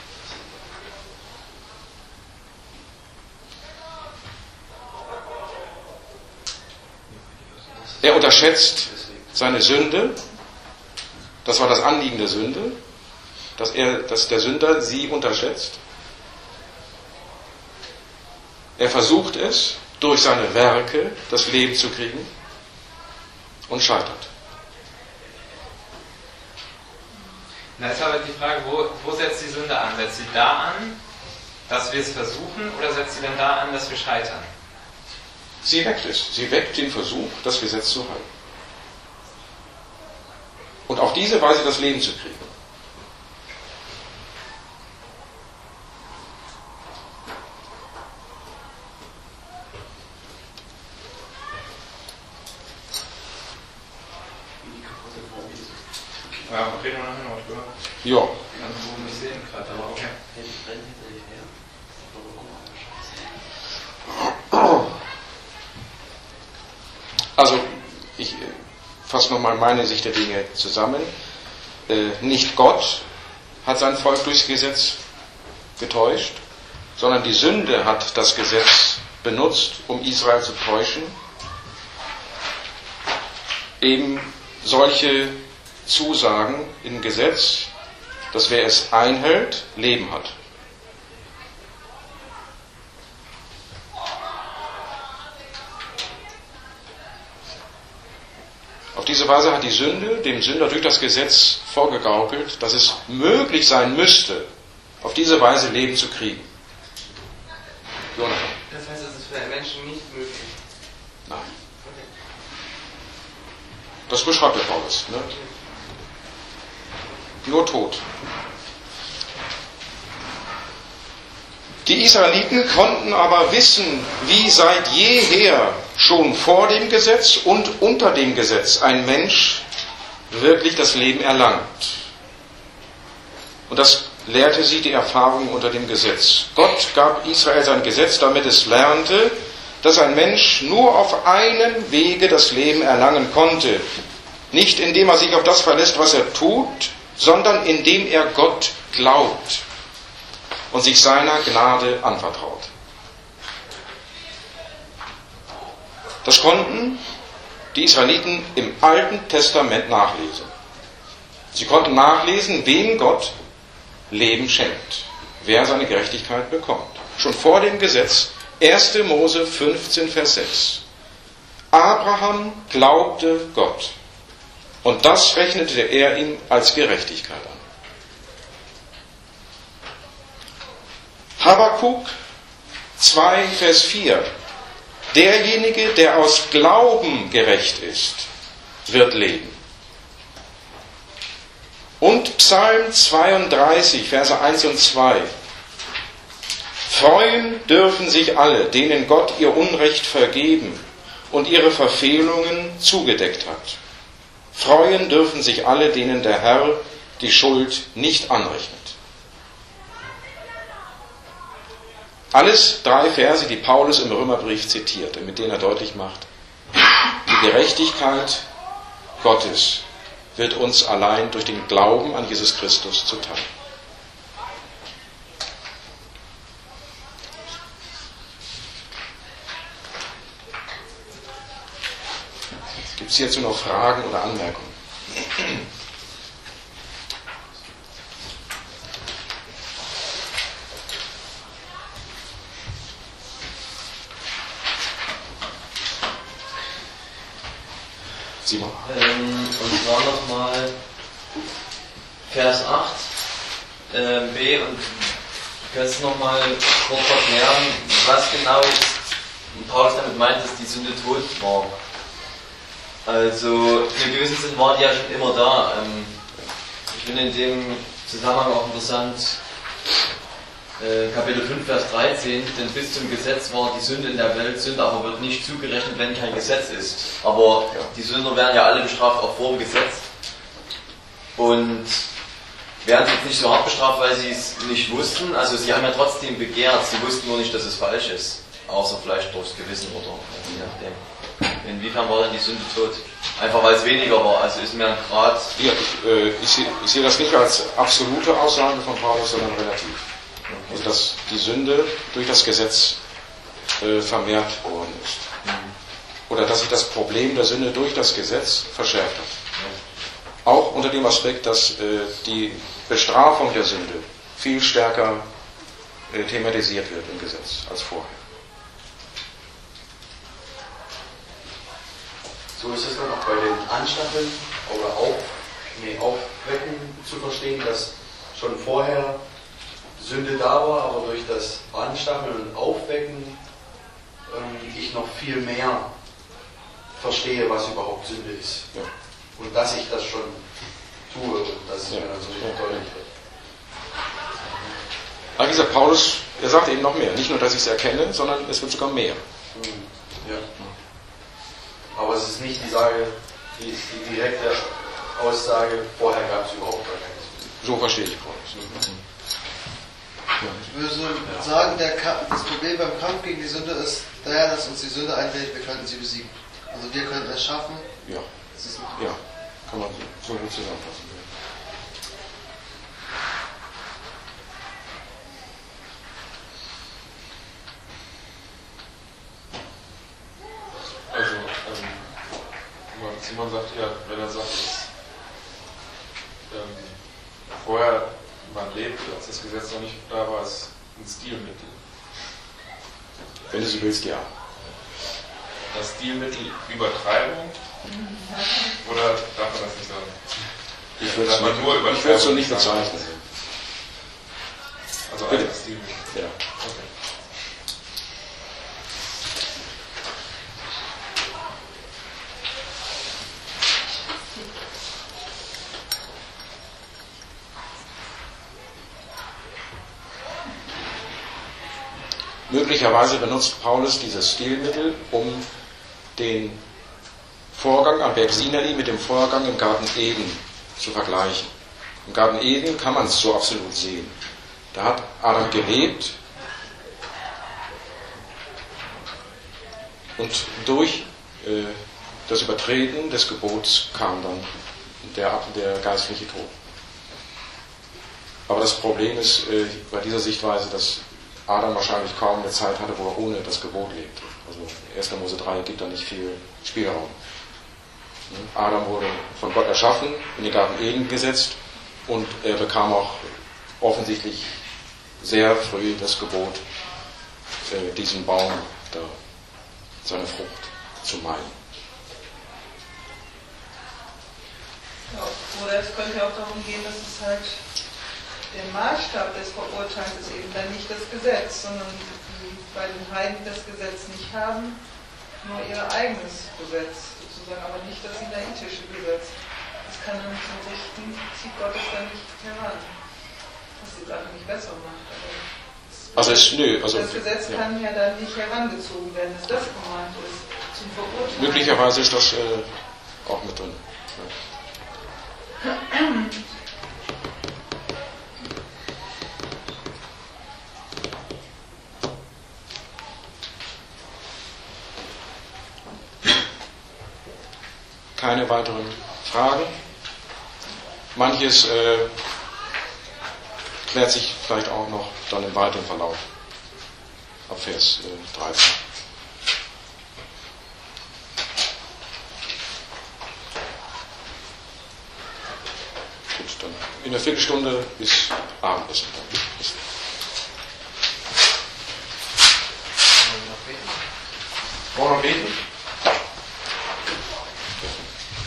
Er unterschätzt seine Sünde. Das war das Anliegen der Sünde, dass, er, dass der Sünder sie unterschätzt. Er versucht es, durch seine Werke das Leben zu kriegen und scheitert. Da ist aber die Frage, wo, wo setzt die Sünde an? Setzt sie da an, dass wir es versuchen, oder setzt sie dann da an, dass wir scheitern? Sie weckt es. Sie weckt den Versuch, das Gesetz zu halten. Und auf diese Weise das Leben zu kriegen. Ja, reden wir nachher noch drüber. Ja. Ganz oben nicht sehen gerade, aber okay. Also, ich fasse nochmal meine Sicht der Dinge zusammen. Äh, nicht Gott hat sein Volk durchs Gesetz getäuscht, sondern die Sünde hat das Gesetz benutzt, um Israel zu täuschen. Eben solche Zusagen im Gesetz, dass wer es einhält, Leben hat. Auf diese Weise hat die Sünde dem Sünder durch das Gesetz vorgegaukelt, dass es möglich sein müsste, auf diese Weise Leben zu kriegen. Jonathan. Das heißt, es ist für einen Menschen nicht möglich. Nein. Das beschreibt der Paulus. Ne? Nur Tod. Die Israeliten konnten aber wissen, wie seit jeher schon vor dem Gesetz und unter dem Gesetz ein Mensch wirklich das Leben erlangt. Und das lehrte sie die Erfahrung unter dem Gesetz. Gott gab Israel sein Gesetz, damit es lernte, dass ein Mensch nur auf einem Wege das Leben erlangen konnte. Nicht indem er sich auf das verlässt, was er tut, sondern indem er Gott glaubt und sich seiner Gnade anvertraut. Das konnten die Israeliten im Alten Testament nachlesen. Sie konnten nachlesen, wem Gott Leben schenkt, wer seine Gerechtigkeit bekommt. Schon vor dem Gesetz, erster Mose fünfzehn, Vers sechs. Abraham glaubte Gott, und das rechnete er ihm als Gerechtigkeit an. Habakuk zwei, Vers vier. Derjenige, der aus Glauben gerecht ist, wird leben. Und Psalm zweiunddreißig, Verse eins und zwei. Freuen dürfen sich alle, denen Gott ihr Unrecht vergeben und ihre Verfehlungen zugedeckt hat. Freuen dürfen sich alle, denen der Herr die Schuld nicht anrechnet. Alles drei Verse, die Paulus im Römerbrief zitierte, mit denen er deutlich macht, die Gerechtigkeit Gottes wird uns allein durch den Glauben an Jesus Christus zuteil. Gibt es hierzu noch Fragen oder Anmerkungen? Simon. Ähm, und zwar nochmal Vers acht äh, b und kannst du nochmal kurz erklären, was genau Paulus damit meint, dass die Sünde tot war. Also in gewissem Sinn war die ja schon immer da. Ähm, ich finde in dem Zusammenhang auch interessant, äh, Kapitel fünf, Vers dreizehn, denn bis zum Gesetz war die Sünde in der Welt, Sünde aber wird nicht zugerechnet, wenn kein Gesetz ist. Aber die Sünder werden ja alle bestraft, auch vor dem Gesetz. Und werden jetzt nicht so hart bestraft, weil sie es nicht wussten. Also sie haben ja trotzdem begehrt, sie wussten nur nicht, dass es falsch ist. Außer vielleicht durchs Gewissen oder je nachdem. Inwiefern war denn die Sünde tot? Einfach weil es weniger war, also ist mir ein Grad... Ja, ich, äh, ich, sehe, ich sehe das nicht als absolute Aussage von Paulus, sondern relativ. Okay. Also dass die Sünde durch das Gesetz äh, vermehrt worden ist. Mhm. Oder dass sich das Problem der Sünde durch das Gesetz verschärft hat. Ja. Auch unter dem Aspekt, dass äh, die Bestrafung der Sünde viel stärker äh, thematisiert wird im Gesetz als vorher. So ist es dann auch bei den Anstacheln oder auf, nee, Aufwecken zu verstehen, dass schon vorher Sünde da war, aber durch das Anstacheln und Aufwecken ähm, ich noch viel mehr verstehe, was überhaupt Sünde ist. Ja. Und dass ich das schon tue und dass es ja. mir dann so richtig deutlich wird. Aber dieser Paulus, er sagt eben noch mehr. Nicht nur, dass ich es erkenne, sondern es wird sogar mehr. Mhm. Ja. Aber es ist nicht die Sage, die, die direkte Aussage, vorher gab es überhaupt gar keine Sünde. So verstehe ich Paulus. Ich würde so sagen, der Kampf, das Problem beim Kampf gegen die Sünde ist daher, dass uns die Sünde einfällt, wir könnten sie besiegen. Also wir könnten es schaffen. Ja, das ist ja, kann man so gut zusammenfassen. Also, ähm, Simon sagt ja, wenn er sagt, dass ähm, vorher man lebt, als das Gesetz noch nicht da war, ist ein Stilmittel. Wenn du so willst, ja. Das Stilmittel Übertreibung? Oder darf man das nicht sagen? Ich würde es man nur nicht, ich würde es so nicht bezeichnen. Also Bitte. ein Stilmittel. Ja. Okay. Möglicherweise benutzt Paulus dieses Stilmittel, um den Vorgang am Berg Sinai mit dem Vorgang im Garten Eden zu vergleichen. Im Garten Eden kann man es so absolut sehen. Da hat Adam gelebt und durch äh, das Übertreten des Gebots kam dann der, der geistliche Tod. Aber das Problem ist äh, bei dieser Sichtweise, dass Adam wahrscheinlich kaum eine Zeit hatte, wo er ohne das Gebot lebte. Also erster Mose drei gibt da nicht viel Spielraum. Adam wurde von Gott erschaffen, in den Garten Eden gesetzt und er bekam auch offensichtlich sehr früh das Gebot, äh, diesen Baum, da, seine Frucht zu meiden. Ja, oder es könnte auch darum gehen, dass es halt der Maßstab des Verurteilens ist eben dann nicht das Gesetz, sondern die bei den Heiden das Gesetz nicht haben, nur ihr eigenes Gesetz sozusagen, aber nicht das sinaitische Gesetz. Das kann dann zum Richten, zieht Gott es dann nicht heran, was die Sache nicht besser macht. Aber also es, nö, also, das Gesetz ja. kann ja dann nicht herangezogen werden, dass das gemeint ist, zum Verurteilen. Möglicherweise ist das äh, auch mit drin. Ja. Keine weiteren Fragen. Manches äh, klärt sich vielleicht auch noch dann im weiteren Verlauf. Ab Vers äh, dreizehn. Gut, dann in der Viertelstunde bis Abendessen. Bis Wollen wir noch beten?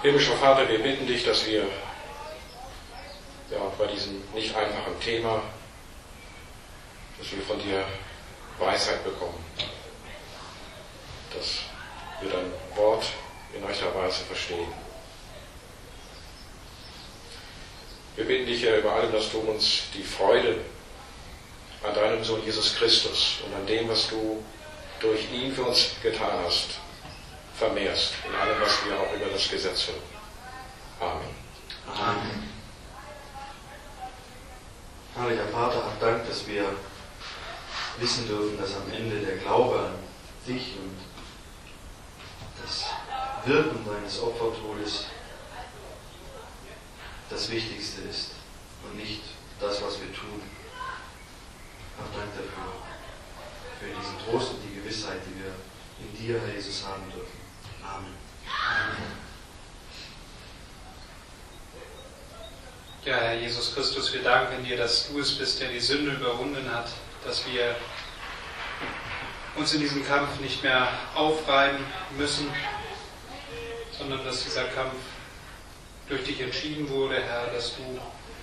Himmlischer Vater, wir bitten dich, dass wir ja, bei diesem nicht einfachen Thema, dass wir von dir Weisheit bekommen, dass wir dein Wort in rechter Weise verstehen. Wir bitten dich, Herr, über allem, dass du uns die Freude an deinem Sohn Jesus Christus und an dem, was du durch ihn für uns getan hast, vermehrst in allem, was wir auch über das Gesetz hören. Amen. Amen. Heiliger Vater, hab Dank, dass wir wissen dürfen, dass am Ende der Glaube an dich und das Wirken deines Opfertodes das Wichtigste ist und nicht das, was wir tun. Hab Dank dafür, für diesen Trost und die Gewissheit, die wir in dir, Herr Jesus, haben dürfen. Amen. Amen. Ja, Herr Jesus Christus, wir danken dir, dass du es bist, der die Sünde überwunden hat, dass wir uns in diesem Kampf nicht mehr aufreiben müssen, sondern dass dieser Kampf durch dich entschieden wurde, Herr, dass du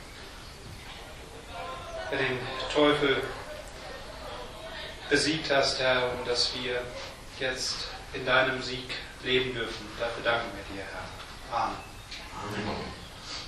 den Teufel besiegt hast, Herr, und dass wir jetzt in deinem Sieg leben dürfen. Dafür danken wir dir, Herr. Amen. Amen.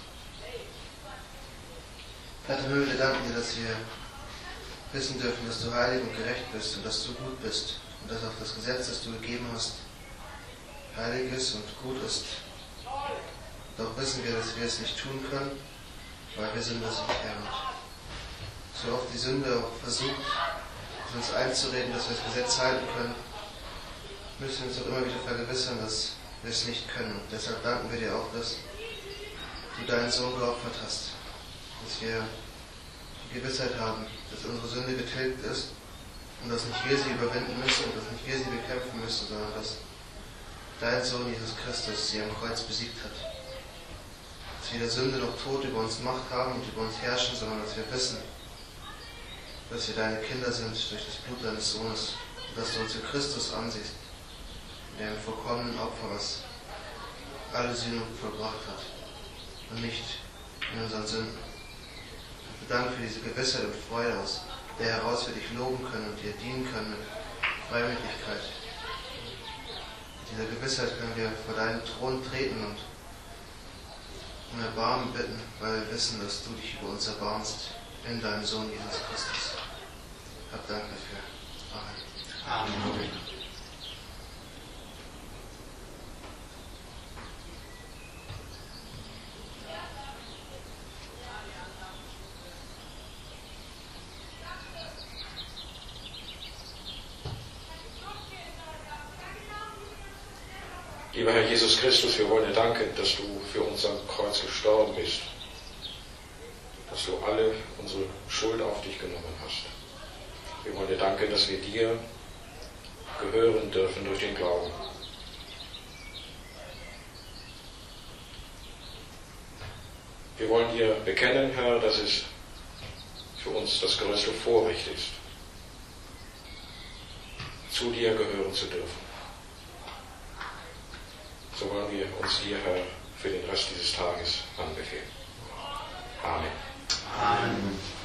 Vater im Himmel, wir danken dir, dass wir wissen dürfen, dass du heilig und gerecht bist und dass du gut bist und dass auch das Gesetz, das du gegeben hast, heilig ist und gut ist. Doch wissen wir, dass wir es nicht tun können, weil wir Sünder sind, Herr. Und so oft die Sünde auch versucht, uns einzureden, dass wir das Gesetz halten können, müssen wir uns auch immer wieder vergewissern, dass wir es nicht können. Und deshalb danken wir dir auch, dass du deinen Sohn geopfert hast. Dass wir die Gewissheit haben, dass unsere Sünde getilgt ist und dass nicht wir sie überwinden müssen und dass nicht wir sie bekämpfen müssen, sondern dass dein Sohn Jesus Christus sie am Kreuz besiegt hat. Dass weder Sünde noch Tod über uns Macht haben und über uns herrschen, sondern dass wir wissen, dass wir deine Kinder sind durch das Blut deines Sohnes und dass du uns in Christus ansiehst, in dem vollkommenen Opfer, was alle Sünden vollbracht hat und nicht in unseren Sünden. Dank für diese Gewissheit und Freude, aus der heraus wir dich loben können und dir dienen können mit Freimütigkeit. Mit dieser Gewissheit können wir vor deinen Thron treten und um Erbarmen bitten, weil wir wissen, dass du dich über uns erbarmst in deinem Sohn Jesus Christus. Hab Dank dafür. Amen. Amen. Lieber Herr Jesus Christus, wir wollen dir danken, dass du für uns am Kreuz gestorben bist, dass du alle unsere Schuld auf dich genommen hast. Wir wollen dir danken, dass wir dir gehören dürfen durch den Glauben. Wir wollen dir bekennen, Herr, dass es für uns das größte Vorrecht ist, zu dir gehören zu dürfen. So wollen wir uns dir, Herr, für den Rest dieses Tages anbefehlen. Amen. Amen.